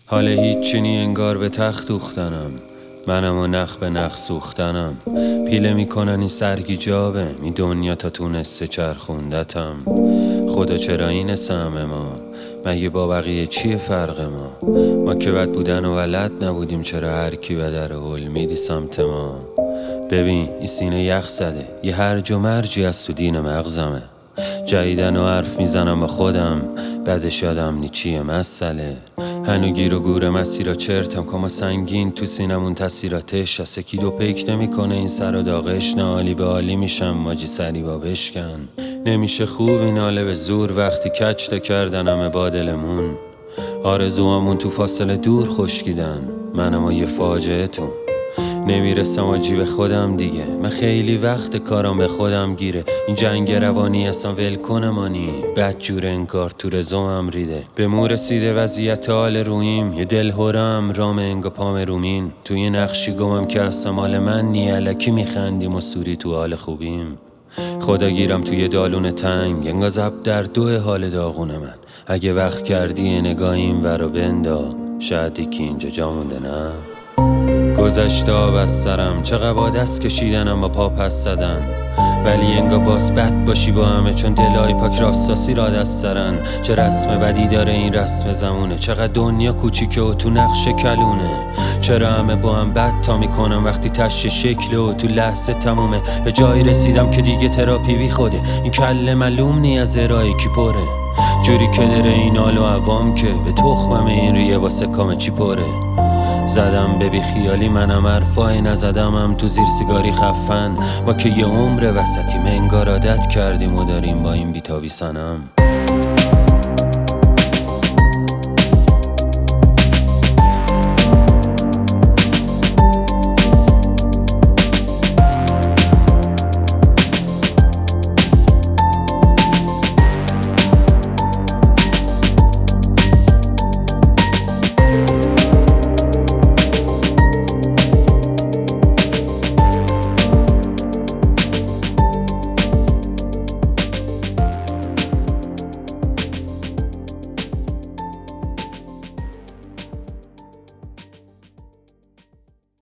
حال هیچی نی انگار به تخت دوختنم، منم و نخ به نخ سوختنم. پیله میکنن این سرگیجابه می دنیا تا تونسته چرخوندتم. خدا چرا این سهم ما؟ مگه با بقیه چیه فرق ما که بد بودن و ولد نبودیم، چرا هر کی به در هل میدی سمت ما؟ ببین این سینه یخ زده، یه هرج و مرجی از تو دین مغزمه. جدیدن و حرف میزنم با خودم، بعدش یادم نی چیه مسئله. هنو گیر و گور مسیرا چرتم کما سنگین تو سینمون تاثیراتش از سکی دو پیک نمیکنه این سر و داغش. نه عالی به عالی میشم ماجی سریبا بشکن. نمیشه خوب این حاله به زور وقتی کچ تا کردن همه با دلمون. آرزوامون تو فاصله دور خشکیدن، منم و یه فاجعه تون. نمیرسم آجی به خودم دیگه، من خیلی وقت کارم به خودم گیره. این جنگ روانی اصلا ول کنه مانی، بد جور انگار تو رزومم ریده. به مو رسیده وضعیت حال رویم، یه دل هرم رام انگا پام رومین. توی نقشی گمم که اصلا مال من نی، الکی میخندیم و سوری تو حال خوبیم. خدا گیرم توی دالون تنگ، انگا زب در دو حال داغون من. اگه وقت کردی نگاه این ورا بندا، شاید یکی اینجا جا مونده نه. گذشته آب از سرم، چقدر با دست کشیدنم با پا پس زدن. ولی انگا باز بد باشی با همه، چون دلای پاک راستاسی را دست سرن. چه رسم بدی داره این رسم زمونه، چقدر دنیا کوچیکه و تو نقش کلونه. چرا همه با هم بد تا میکنم وقتی تش شکله و تو لحظه تمومه. به جایی رسیدم که دیگه تراپی بی خوده، این کله معلوم نی از ارائه کی پره. جوری که داره این حال و عوام که به تخمم این ریه واسه کام چی پره. زدم به بی خیالی منم حرفای نزدم هم تو زیر سیگاری خفن. ما که یه عمر وسطی انگار عادت کردیم و داریم با این بیتابی سنم.